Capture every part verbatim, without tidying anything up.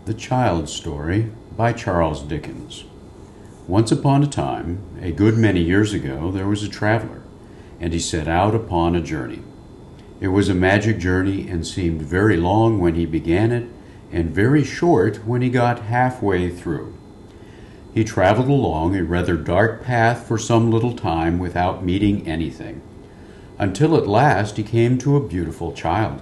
The Child's Story by Charles Dickens. Once upon a time, a good many years ago, there was a traveler, and he set out upon a journey. It was a magic journey and seemed very long when he began it, and very short when he got halfway through. He traveled along a rather dark path for some little time without meeting anything, until at last he came to a beautiful child.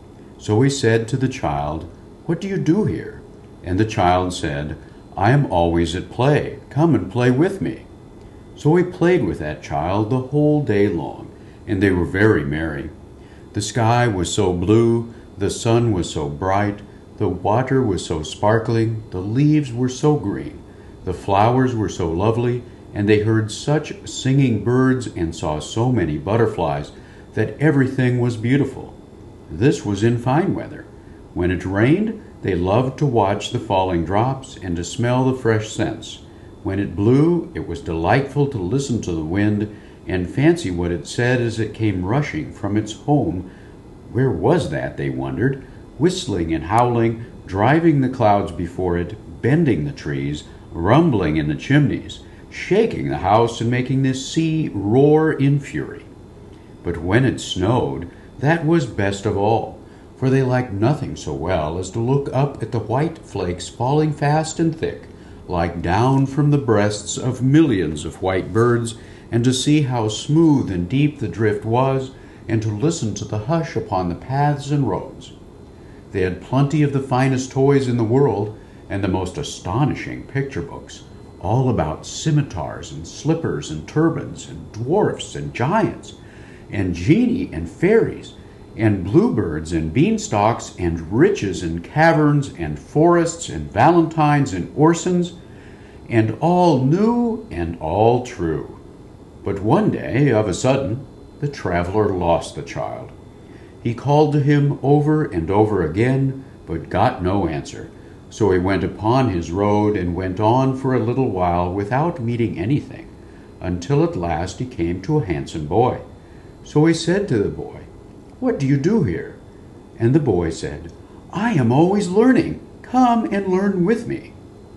So he said to the child, "What do you do here?" And the child said, "I am always at play. Come and play with me." So he played with that child the whole day long, and they were very merry. The sky was so blue, the sun was so bright, the water was so sparkling, the leaves were so green, the flowers were so lovely, and they heard such singing birds and saw so many butterflies that everything was beautiful. This was in fine weather. When it rained, they loved to watch the falling drops and to smell the fresh scents. When it blew, it was delightful to listen to the wind and fancy what it said as it came rushing from its home. Where was that, they wondered, whistling and howling, driving the clouds before it, bending the trees, rumbling in the chimneys, shaking the house and making the sea roar in fury. But when it snowed, that was best of all, for they liked nothing so well as to look up at the white flakes falling fast and thick, like down from the breasts of millions of white birds, and to see how smooth and deep the drift was, and to listen to the hush upon the paths and roads. They had plenty of the finest toys in the world, and the most astonishing picture books, all about scimitars and slippers and turbans and dwarfs and giants, and genii and fairies, and bluebirds and beanstalks, and riches and caverns, and forests, and valentines, and orsons, and all new and all true. But one day, of a sudden, the traveler lost the child. He called to him over and over again, but got no answer. So he went upon his road and went on for a little while without meeting anything, until at last he came to a handsome boy. So he said to the boy, "What do you do here?" And the boy said, "I am always learning. Come and learn with me."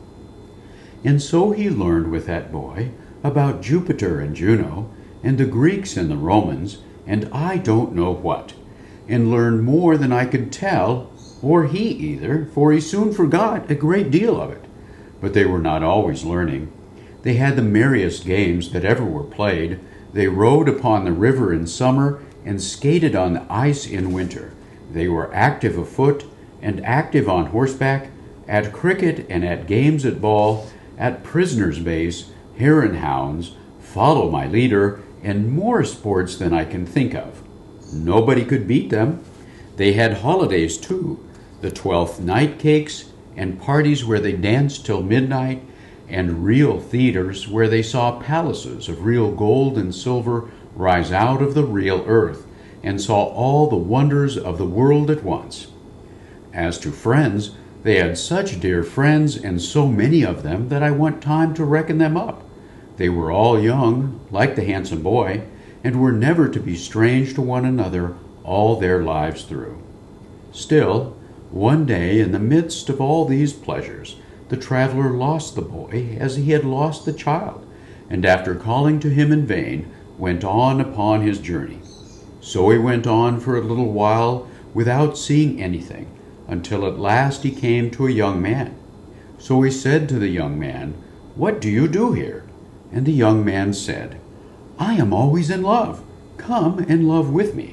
And so he learned with that boy about Jupiter and Juno, and the Greeks and the Romans, and I don't know what, and learned more than I could tell, or he either, for he soon forgot a great deal of it. But they were not always learning. They had the merriest games that ever were played. They rode upon the river in summer and skated on the ice in winter. They were active afoot and active on horseback, at cricket and at games at ball, at prisoners' base, hare and hounds, follow my leader, and more sports than I can think of. Nobody could beat them. They had holidays too, the twelfth night cakes, and parties where they danced till midnight, and real theaters where they saw palaces of real gold and silver rise out of the real earth, and saw all the wonders of the world at once. As to friends, they had such dear friends, and so many of them, that I want time to reckon them up. They were all young, like the handsome boy, and were never to be strange to one another all their lives through. Still, one day, in the midst of all these pleasures, the traveler lost the boy as he had lost the child, and after calling to him in vain, went on upon his journey. So he went on for a little while without seeing anything, until at last he came to a young man. So he said to the young man, "What do you do here?" And the young man said, "I am always in love. Come and love with me."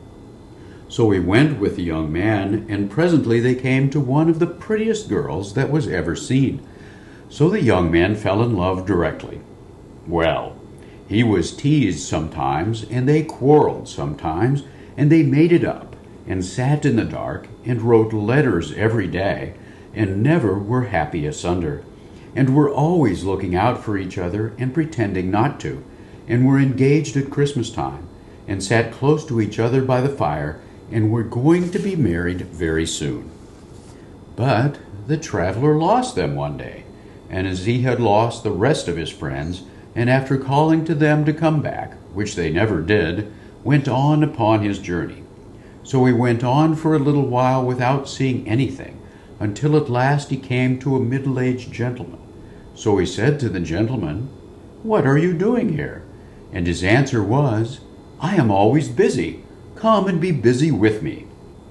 So he went with the young man, and presently they came to one of the prettiest girls that was ever seen. So the young man fell in love directly. Well, he was teased sometimes, and they quarreled sometimes, and they made it up, and sat in the dark, and wrote letters every day, and never were happy asunder, and were always looking out for each other and pretending not to, and were engaged at Christmas time, and sat close to each other by the fire, and were going to be married very soon. But the traveler lost them one day, and as he had lost the rest of his friends, and after calling to them to come back, which they never did, went on upon his journey. So he went on for a little while without seeing anything, until at last he came to a middle-aged gentleman. So he said to the gentleman, "What are you doing here?" And his answer was, "I am always busy. Come and be busy with me."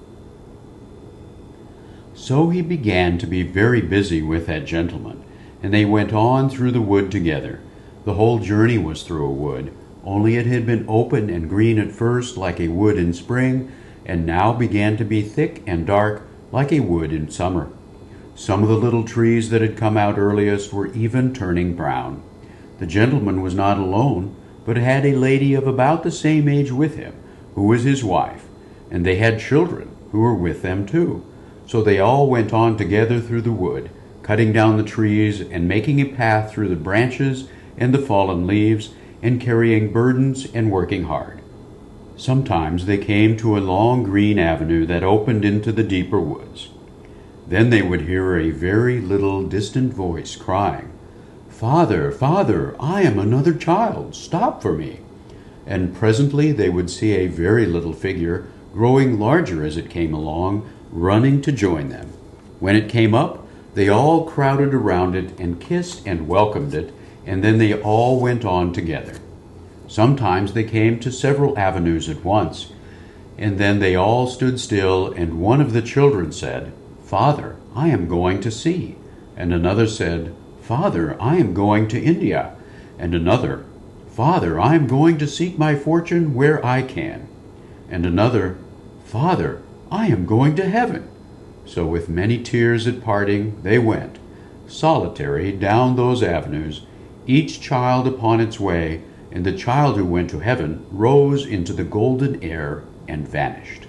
So he began to be very busy with that gentleman, and they went on through the wood together. The whole journey was through a wood, only it had been open and green at first like a wood in spring, and now began to be thick and dark like a wood in summer. Some of the little trees that had come out earliest were even turning brown. The gentleman was not alone, but had a lady of about the same age with him, who was his wife, and they had children who were with them too. So they all went on together through the wood, cutting down the trees and making a path through the branches and the fallen leaves, and carrying burdens and working hard. Sometimes they came to a long green avenue that opened into the deeper woods. Then they would hear a very little distant voice crying, "Father, Father, I am another child, stop for me." And presently they would see a very little figure, growing larger as it came along, running to join them. When it came up, they all crowded around it and kissed and welcomed it, and then they all went on together. Sometimes they came to several avenues at once, and then they all stood still, and one of the children said, "Father, I am going to sea," and another said, "Father, I am going to India," and another, "Father, I am going to seek my fortune where I can," and another, "Father, I am going to heaven." So with many tears at parting they went, solitary, down those avenues, each child upon its way, and the child who went to heaven rose into the golden air and vanished.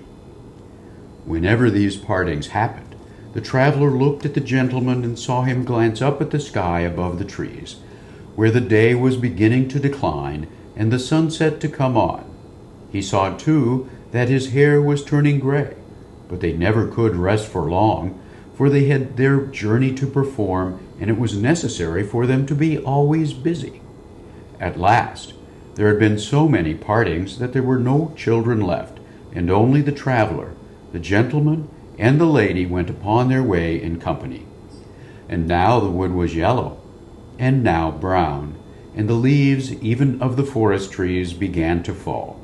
Whenever these partings happened, the traveler looked at the gentleman and saw him glance up at the sky above the trees, where the day was beginning to decline and the sunset to come on. He saw, too, that his hair was turning gray, but they never could rest for long, for they had their journey to perform, and it was necessary for them to be always busy. At last, there had been so many partings that there were no children left, and only the traveler, the gentleman, and the lady went upon their way in company. And now the wood was yellow, and now brown, and the leaves even of the forest trees began to fall.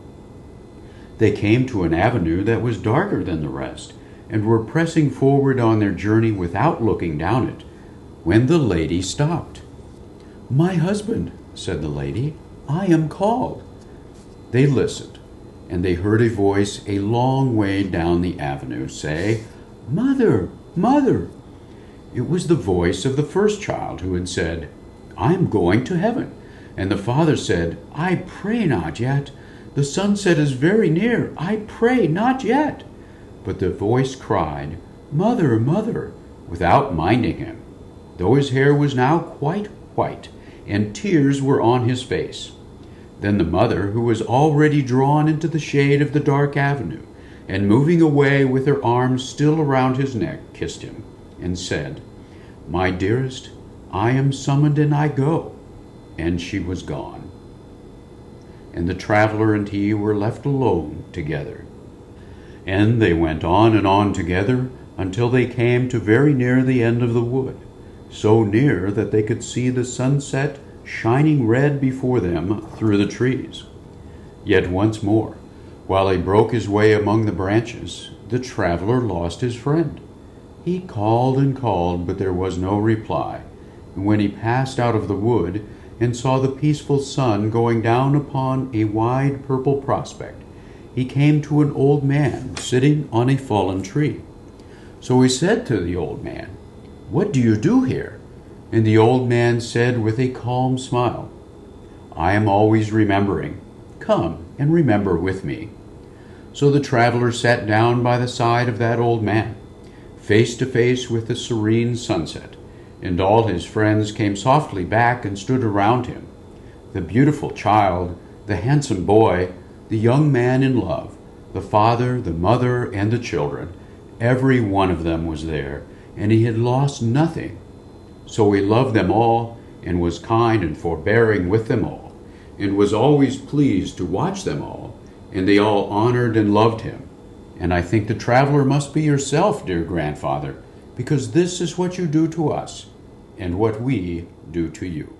They came to an avenue that was darker than the rest, and were pressing forward on their journey without looking down it, when the lady stopped. "My husband," said the lady, "I am called." They listened, and they heard a voice a long way down the avenue say, "Mother, mother." It was the voice of the first child, who had said, "I am going to heaven." And the father said, "I pray not yet. The sunset is very near. I pray not yet." But the voice cried, "Mother, mother," without minding him, though his hair was now quite white, and tears were on his face. Then the mother, who was already drawn into the shade of the dark avenue, and moving away with her arms still around his neck, kissed him, and said, "My dearest, I am summoned and I go." And she was gone. And the traveler and he were left alone together. And they went on and on together until they came to very near the end of the wood, so near that they could see the sunset shining red before them through the trees. Yet once more, while he broke his way among the branches, the traveler lost his friend. He called and called, but there was no reply, and when he passed out of the wood and saw the peaceful sun going down upon a wide purple prospect, he came to an old man sitting on a fallen tree. So he said to the old man, "What do you do here?" And the old man said with a calm smile, "I am always remembering. Come and remember with me." So the traveler sat down by the side of that old man, face to face with the serene sunset, and all his friends came softly back and stood around him. The beautiful child, the handsome boy, the young man in love, the father, the mother, and the children, every one of them was there, and he had lost nothing. So he loved them all, and was kind and forbearing with them all, and was always pleased to watch them all, and they all honored and loved him. And I think the traveler must be yourself, dear grandfather, because this is what you do to us and what we do to you.